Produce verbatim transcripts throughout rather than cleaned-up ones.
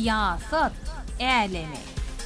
Siyasat Älemi.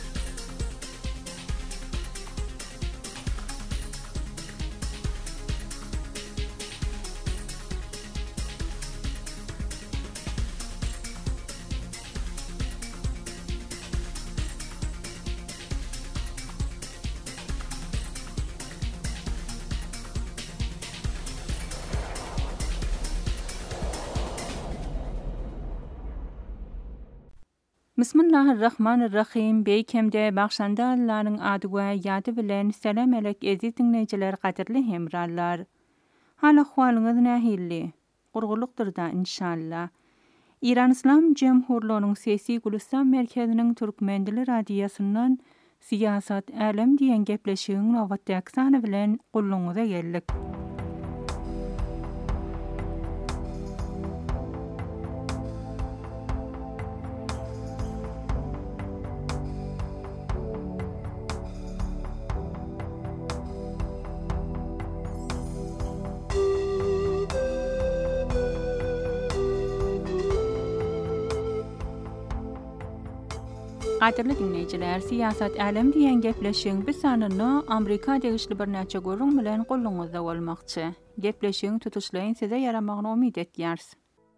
Bismillahirrahmanirrahim. Beýkemde bagşanda Allah'nyň ady we ýady bilen selam elek eziz dinleýijiler, gaderli hemrallar. Hal ahwalyňyz nähilli? Gurgulukdyr da inşallah. İran İslam Jemhurluğunyň Sesi Gülistan merkeziniň Türkmen dili radiýasyndan Siyasat Älem diýen gepleşigiň nowatdaky sany bilen gulluňyza geldik. Gaderli dinleýijiler, Siyasat Älem diýen gepleşigiň bir sanyny Amerika degişli bir näçe görüň bilen gulluňyzda bolmakçy. Gepleşigiň tutuşlaryň size yaramagyny umyt etýäris.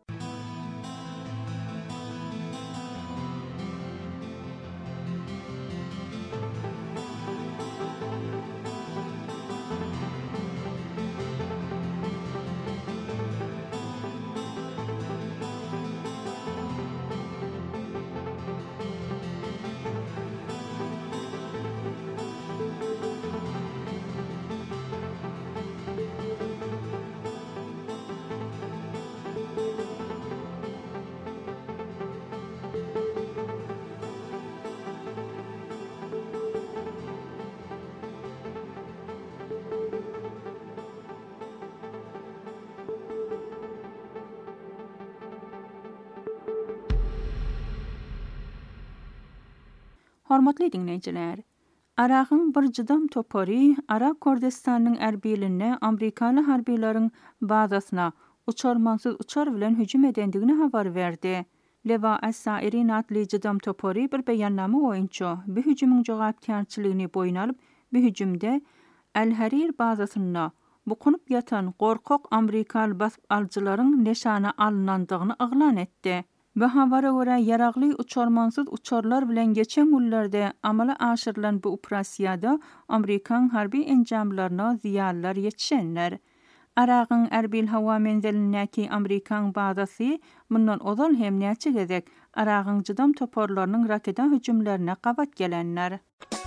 Hormatly dinleýijiler, Aragyň bir jydam topary Arak Kurdistanyň erbiline Amerikaly harbiýlaryň bazasyna uçarmansyz uçar bilen hüjüm edendigini habar berdi. Leva as-Sairin adly jydam topary bir beýannama boýunça bu hüjümüň jogapkärçiligini boýuna alyp, bu hüjümde El-Harir bazasyna bukunup yatan gorkak Amerikaly basyp aljylaryň neşana alynandygyny aglan etdi. Bu habara görä yaragly uçarmansyz uçarlar bilen geçen günlerde amala aşyrylan bu operasiýada Amerikan harbi enjamlaryna ziýanlar ýetişenler. Aragyň Erbil hawa menzilinäki Amerikan bazasy mundan ozal hem näçe gezek Aragyň jydam toporlarynyň raketa hüjümlerine gabat gelenler.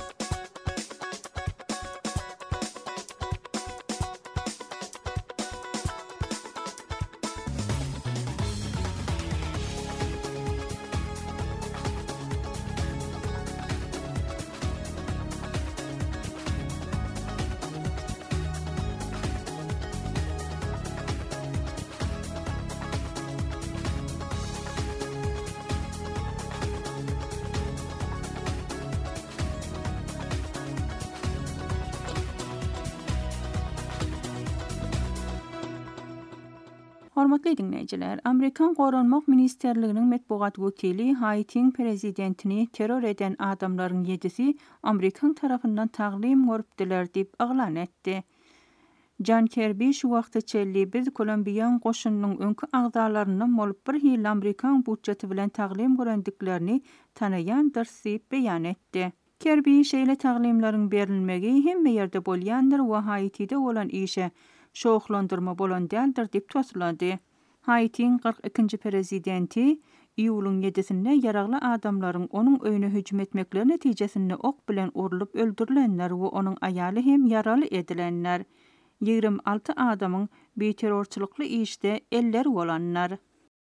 Hormatly dinleýijiler, Amerikan Goranmak Ministerliginiň medbugat wekili Haitiň prezidentini terror eden adamlaryň ýedisi Amerikan tarapyndan taglim görüpdiler diýip aglan etdi. John Kirby şu wagtda çelli biz Kolumbiýan goşunynyň öňkü agzalaryndan bolup bir hil Amerikan budjeti bilen taglim görendiklerini tanaýandyr diýip beýan etdi. Kirby şeýle taglimlaryň berilmegi hemme ýerde bolýandyr we Haitide bolan işe şoğlandırma bolan däldir diýip toslady. Haitiň kırk ikinji prezidenti iýulyň ýedisinde yaragly adamlaryň onuň öýüne hüjüm etmekleri netijesinde ok bilen urulup öldürilenler we onuň aýaly hem yaraly edilenler. ýygrimi alty adamyň bir terrorçylykly işde eller bolanlar.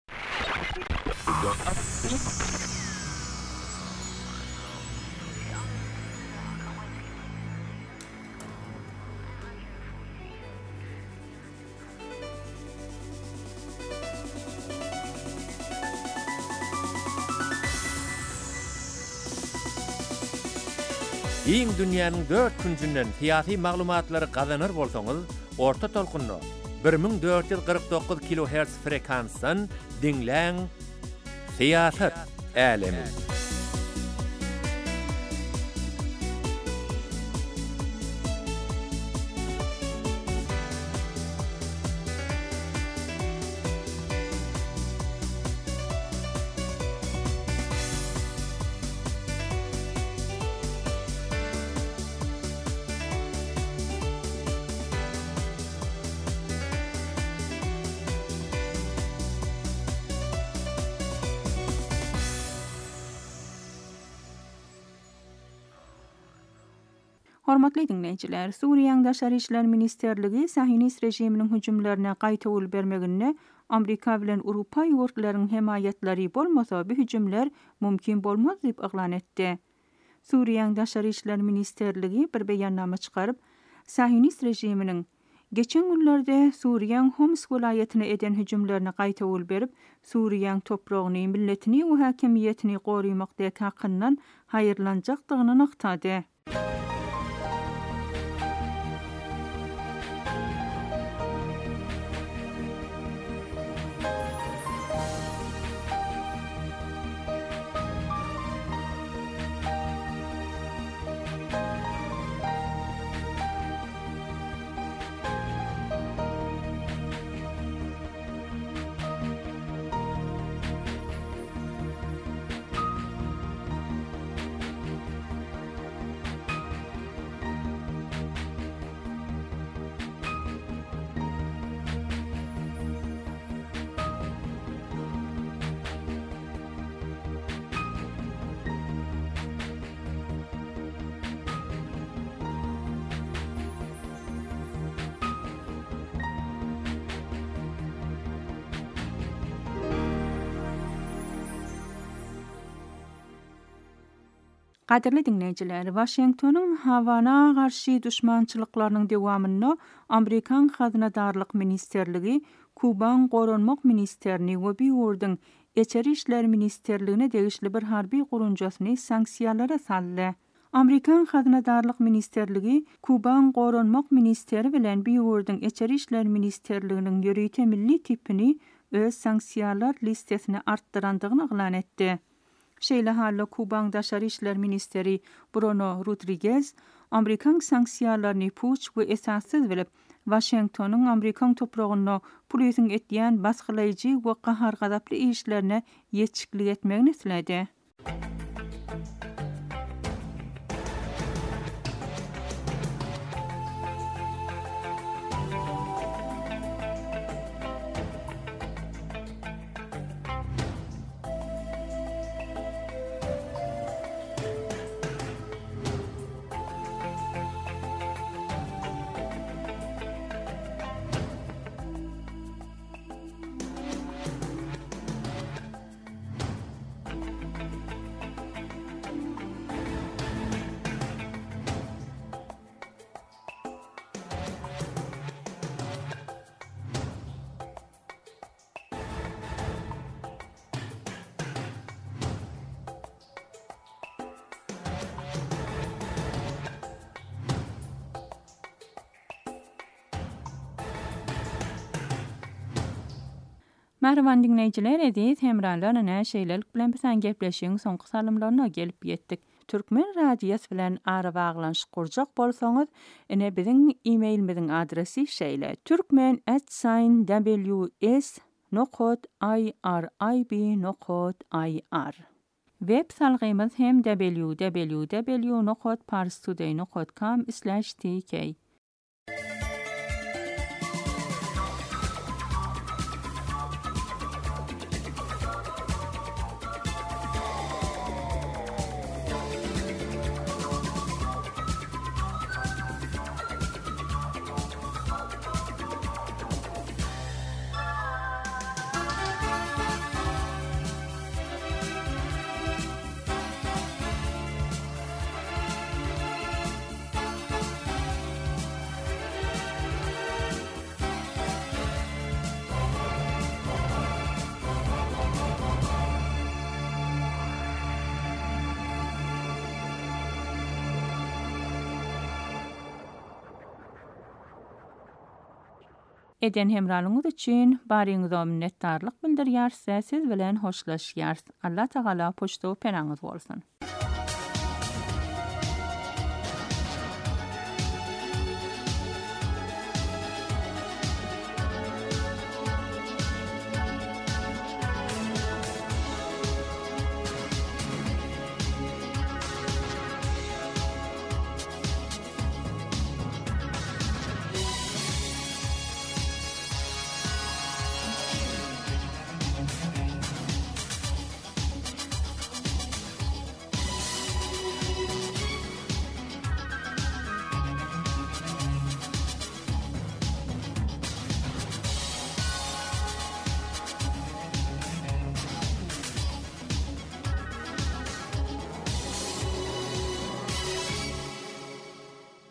Iň dünýäniň dört küncünden siyasi maglumatlary gazanır bolsaňyz, orta tolkunny bir ming dört ýüz kırk dokuz kilohertz frekansdan dinläň. Siyasat Älemi. Hormatly dinleyijiler, Suriýanyň Daşary işler ministerligi Sahinist rejiminiň hüjümlerine gaýta ul bermeginde Amerika bilen Awropa ýurtlarynyň hemaýatlary bolmasa bu hüjümler mümkin bolmaz diýip aglan etdi. Suriýanyň Daşary işler ministerligi bir beýannama çykaryp, Sahinist rejiminiň geçen günlerde Suriýanyň Homs welaýatyna eden hüjümlerine gaýta ul berip, Suriýanyň topragyny, milletini we häkimiýetini goruýmakda hakyndan haýyrlanjakdygyny naktady. Gaderli dinleyijiler, Washingtonyň Hawana garşy düşmançylyklarynyň dewamyny Amerikan Hazynadarlyk Ministerligi, Kuban Goranmak Ministerini we Biýurdyň Eçeri işler ministerligine degişli bir harby gurunjasyny sanksiýalara saldy. Amerikan Hazynadarlyk Ministerligi, Kuban Goranmak Ministeri bilen Biýurdyň Eçeri işler ministerliginiň ýörüýte milli tipini öz sanksiýalar listesine artdyrandygyny aglan etdi. Şeýle halla Kuban Daşary işler ministeri Bruno Rodriguez, Amerikan sanksiýalaryny puç we esassyz bilip, Washingtonyň Amerikan topragyny pulisin etýän basgylaýjy we gahar gadaply işlerine ýetişiklik etmegini islädi. Merhaban dinleyijiler, edit hemralarına şeýlelik bilen bilen gepleşiň soňky salymlaryna gelip ýetdik. Türkmen radiýasy bilen ara baglanşyk kurjak bolsaňyz, ene biziň e-mailimiziň adresi şeýle: türkmen at w s nokta i r i b nokta i r. Web salgymyz hem w w w nokta parstoday nokta com slash t k. Eden hemralığınız için barýyňyza minnetdarlyk bildirýär, siz bilen hoşlaşýar. Allah Taala poçtaw penangyz bolsun.